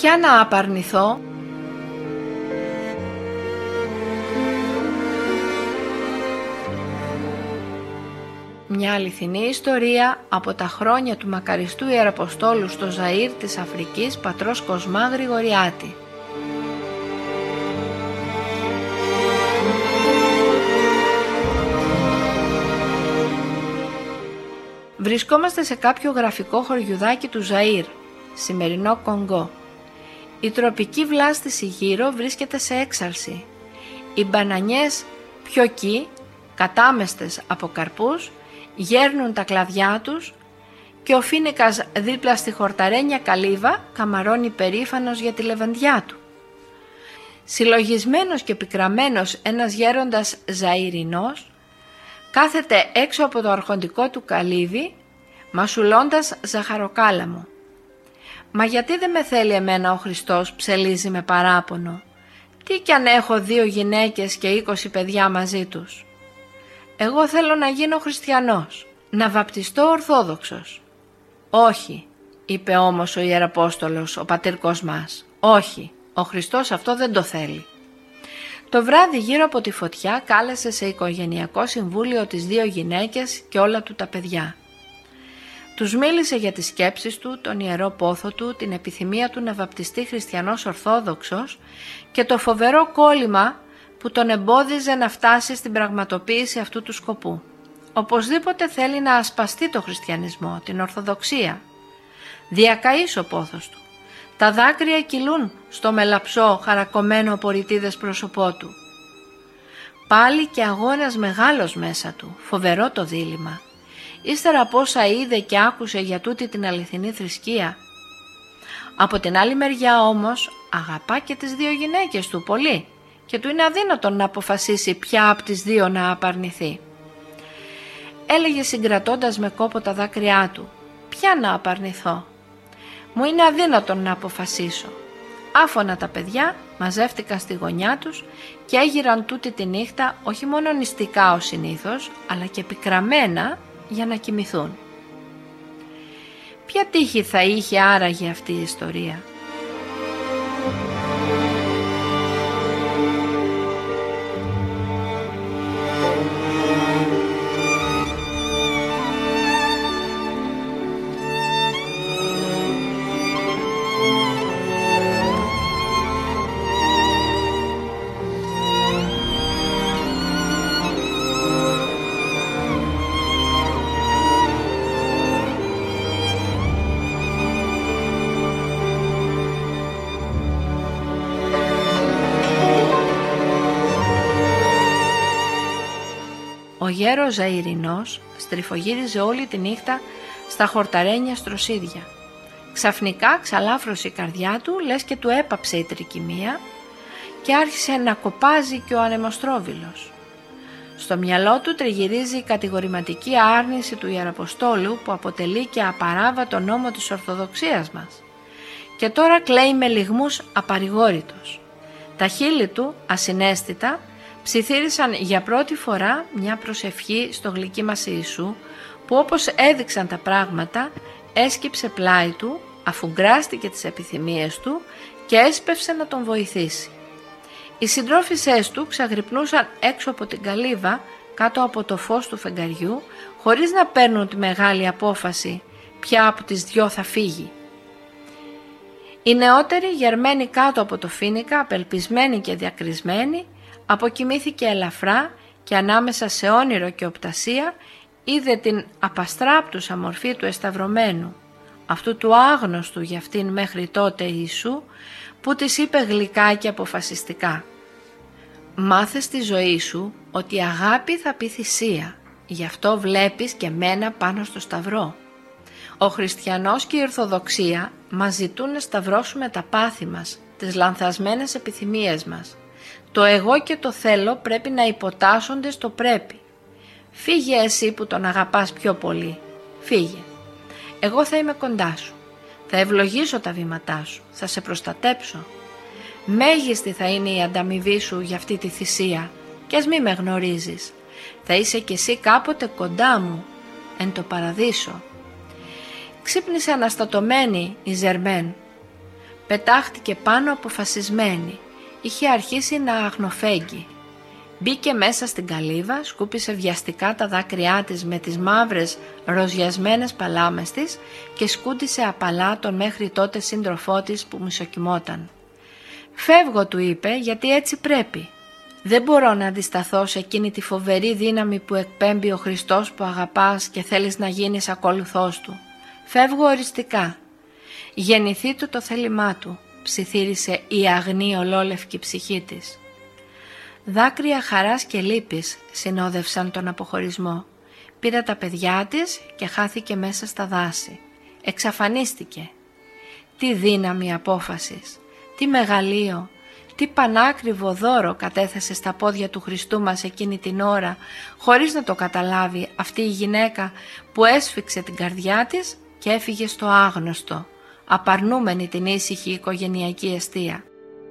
Ποια να απαρνηθώ? Μια αληθινή ιστορία από τα χρόνια του μακαριστού Ιεραποστόλου στο Ζαΐρ της Αφρικής, πατρός Κοσμά Γρηγοριάτη. Βρισκόμαστε σε κάποιο γραφικό χωριουδάκι του Ζαΐρ, σημερινό Κονγκό. Η τροπική βλάστηση γύρω βρίσκεται σε έξαρση. Οι μπανανιές πιο κι, κατάμεστες από καρπούς, γέρνουν τα κλαδιά τους και ο φοίνικας δίπλα στη χορταρένια καλύβα καμαρώνει περήφανος για τη λεβεντιά του. Συλλογισμένος και πικραμένος ένας γέροντας Ζαΐρινός κάθεται έξω από το αρχοντικό του καλύβι μασουλώντας ζαχαροκάλαμο. «Μα γιατί δεν με θέλει εμένα ο Χριστός?» ψελίζει με παράπονο. «Τι κι αν έχω 2 γυναίκες και 20 παιδιά μαζί τους. Εγώ θέλω να γίνω χριστιανός, να βαπτιστώ ορθόδοξος». «Όχι», είπε όμως ο Ιεραπόστολος, ο πατήρ Κοσμάς. «Όχι, ο Χριστός αυτό δεν το θέλει». Το βράδυ γύρω από τη φωτιά κάλεσε σε οικογενειακό συμβούλιο τις 2 γυναίκες και όλα του τα παιδιά. Τους μίλησε για τις σκέψεις του, τον ιερό πόθο του, την επιθυμία του να βαπτιστεί χριστιανός ορθόδοξος και το φοβερό κόλλημα που τον εμπόδιζε να φτάσει στην πραγματοποίηση αυτού του σκοπού. Οπωσδήποτε θέλει να ασπαστεί το χριστιανισμό, την ορθοδοξία. Διακαείς ο πόθος του. Τα δάκρυα κυλούν στο μελαψό χαρακωμένο απορριτίδες πρόσωπό του. Πάλι και αγώνας μεγάλος μέσα του, φοβερό το δίλημμα. Ύστερα από όσα είδε και άκουσε για τούτη την αληθινή θρησκεία. Από την άλλη μεριά όμως αγαπά και τις 2 γυναίκες του πολύ και του είναι αδύνατον να αποφασίσει ποια από τις 2 να απαρνηθεί. Έλεγε συγκρατώντας με κόπο τα δάκρυά του, «Ποια να απαρνηθώ? Μου είναι αδύνατον να αποφασίσω». Άφωνα τα παιδιά μαζεύτηκαν στη γωνιά τους και έγιραν τούτη τη νύχτα όχι μόνο νηστικά ως συνήθως, αλλά και πικραμένα για να κοιμηθούν. Ποια τύχη θα είχε άραγε αυτή η ιστορία? Ο γέρος Ζαΐρινός στριφογύριζε όλη τη νύχτα στα χορταρένια στροσίδια. Ξαφνικά ξαλάφρωσε η καρδιά του, λες και του έπαψε η τρικυμία και άρχισε να κοπάζει και ο ανεμοστρόβιλος. Στο μυαλό του τριγυρίζει η κατηγορηματική άρνηση του Ιεραποστόλου που αποτελεί και απαράβατο νόμο της Ορθοδοξίας μας. Και τώρα κλαίει με λυγμούς απαρηγόρητος. Τα χείλη του, ασυναίσθητα, ψιθύρισαν για πρώτη φορά μια προσευχή στο γλυκύ μας Ιησού που όπως έδειξαν τα πράγματα έσκυψε πλάι του, αφουγκράστηκε τις επιθυμίες του και έσπευσε να τον βοηθήσει. Οι συντρόφισσές του ξαγρυπνούσαν έξω από την καλύβα κάτω από το φως του φεγγαριού χωρίς να παίρνουν τη μεγάλη απόφαση ποια από τις 2 θα φύγει. Η νεότερη, γερμένη κάτω από το φοίνικα, απελπισμένη και διακρισμένη, αποκοιμήθηκε ελαφρά και ανάμεσα σε όνειρο και οπτασία είδε την απαστράπτουσα μορφή του εσταυρωμένου, αυτού του άγνωστου για αυτήν μέχρι τότε Ιησού, που της είπε γλυκά και αποφασιστικά: «Μάθε στη ζωή σου ότι η αγάπη θα πει θυσία, γι' αυτό βλέπεις και μένα πάνω στο σταυρό. Ο χριστιανός και η Ορθοδοξία μας ζητούν να σταυρώσουμε τα πάθη μας, τις λανθασμένες επιθυμίες μας. Το εγώ και το θέλω πρέπει να υποτάσσονται στο πρέπει. Φύγε εσύ που τον αγαπάς πιο πολύ, φύγε. Εγώ θα είμαι κοντά σου, θα ευλογήσω τα βήματά σου, θα σε προστατέψω. Μέγιστη θα είναι η ανταμοιβή σου για αυτή τη θυσία και ας μη με γνωρίζεις. Θα είσαι κι εσύ κάποτε κοντά μου, εν το παραδείσο». Ξύπνησε αναστατωμένη η Ζερμέν. Πετάχτηκε πάνω αποφασισμένη. Είχε αρχίσει να αγνοφέγγει. Μπήκε μέσα στην καλύβα, σκούπισε βιαστικά τα δάκρυά της με τις μαύρες ροζιασμένες παλάμες της και σκούντισε απαλά τον μέχρι τότε σύντροφό της που μισοκοιμόταν. «Φεύγω», του είπε, «γιατί έτσι πρέπει. Δεν μπορώ να αντισταθώ σε εκείνη τη φοβερή δύναμη που εκπέμπει ο Χριστός που αγαπάς και θέλεις να γίνεις ακολουθός του. Φεύγω οριστικά». «Γεννηθεί του το θέλημά του», ψιθύρισε η αγνή ολόλευκη ψυχή της. Δάκρυα χαράς και λύπης συνόδευσαν τον αποχωρισμό. Πήρε τα παιδιά της και χάθηκε μέσα στα δάση. Εξαφανίστηκε. Τι δύναμη απόφασης, τι μεγαλείο, τι πανάκριβο δώρο κατέθεσε στα πόδια του Χριστού μας εκείνη την ώρα, χωρίς να το καταλάβει αυτή η γυναίκα που έσφιξε την καρδιά της και έφυγε στο άγνωστο, απαρνούμενη την ήσυχη οικογενειακή εστία.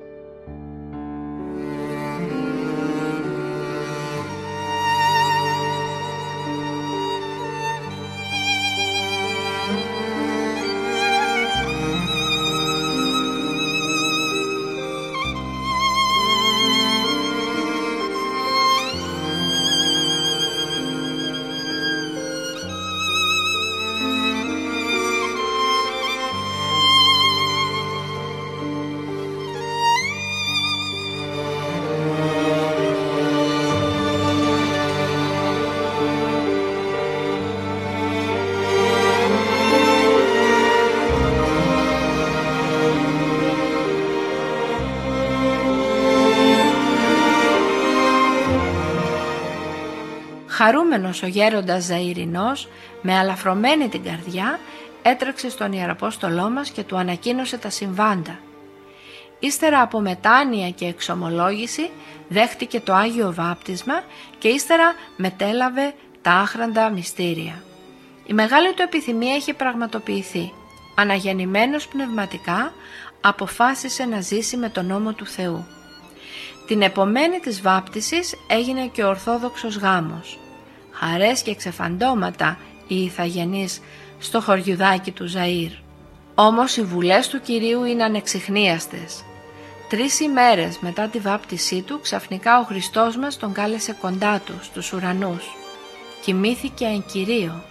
Χαρούμενος ο γέροντας Ζαΐρινός, με αλαφρωμένη την καρδιά, έτρεξε στον Ιεραπόστολό μας και του ανακοίνωσε τα συμβάντα. Ύστερα από μετάνοια και εξομολόγηση δέχτηκε το Άγιο Βάπτισμα και ύστερα μετέλαβε τα άχραντα μυστήρια. Η μεγάλη του επιθυμία είχε πραγματοποιηθεί. Αναγεννημένος πνευματικά αποφάσισε να ζήσει με τον νόμο του Θεού. Την επομένη της βάπτισης έγινε και ο Ορθόδοξος γάμος. Χαρές και ξεφαντώματα οι ηθαγενείς στο χωριουδάκι του Ζαΐρ. Όμως οι βουλές του Κυρίου είναι ανεξιχνίαστες. 3 ημέρες μετά τη βάπτισή του ξαφνικά ο Χριστός μας τον κάλεσε κοντά του στους ουρανούς. Κοιμήθηκε εν Κυρίω.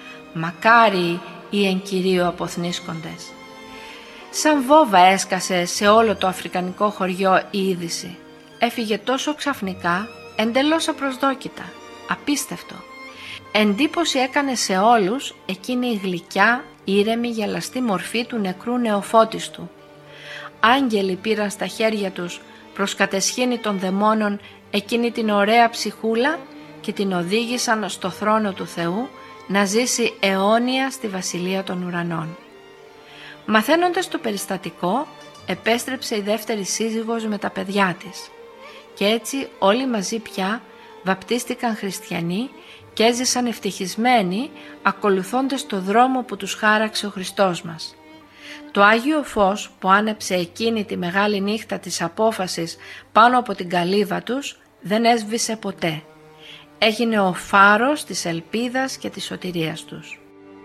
Μακάρι οι εν Κυρίω αποθνίσκοντες. Σαν βόμβα έσκασε σε όλο το αφρικανικό χωριό η είδηση. Έφυγε τόσο ξαφνικά, εντελώς απροσδόκητα, απίστευτο. Εντύπωση έκανε σε όλους εκείνη η γλυκιά, ήρεμη, γελαστή μορφή του νεκρού νεοφώτιστου. Άγγελοι πήραν στα χέρια τους προς κατεσχήνη των δαιμόνων εκείνη την ωραία ψυχούλα και την οδήγησαν στο θρόνο του Θεού να ζήσει αιώνια στη βασιλεία των ουρανών. Μαθαίνοντας το περιστατικό, επέστρεψε η δεύτερη σύζυγος με τα παιδιά της. Και έτσι όλοι μαζί πια βαπτίστηκαν χριστιανοί και έζησαν ευτυχισμένοι ακολουθώντας το δρόμο που τους χάραξε ο Χριστός μας. Το Άγιο Φως που άνεψε εκείνη τη μεγάλη νύχτα της απόφασης πάνω από την καλύβα τους δεν έσβησε ποτέ. Έγινε ο φάρος της ελπίδας και της σωτηρίας τους.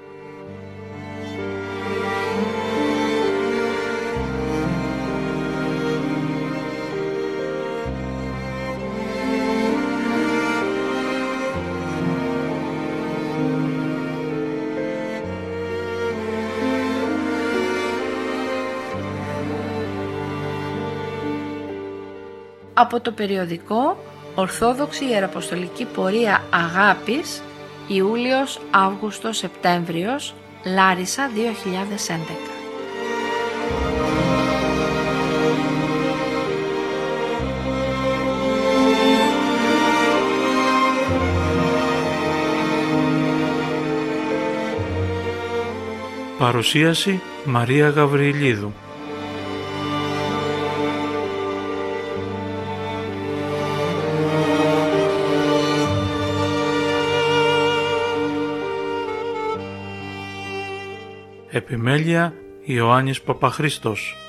Από το περιοδικό Ορθόδοξη Ιεραποστολική Πορεία Αγάπης, Ιούλιος, Αύγουστος, Σεπτέμβριος, Λάρισα 2011. Παρουσίαση Μαρία Γαβριλίδου. Επιμέλεια Ιωάννης Παπαχρήστος.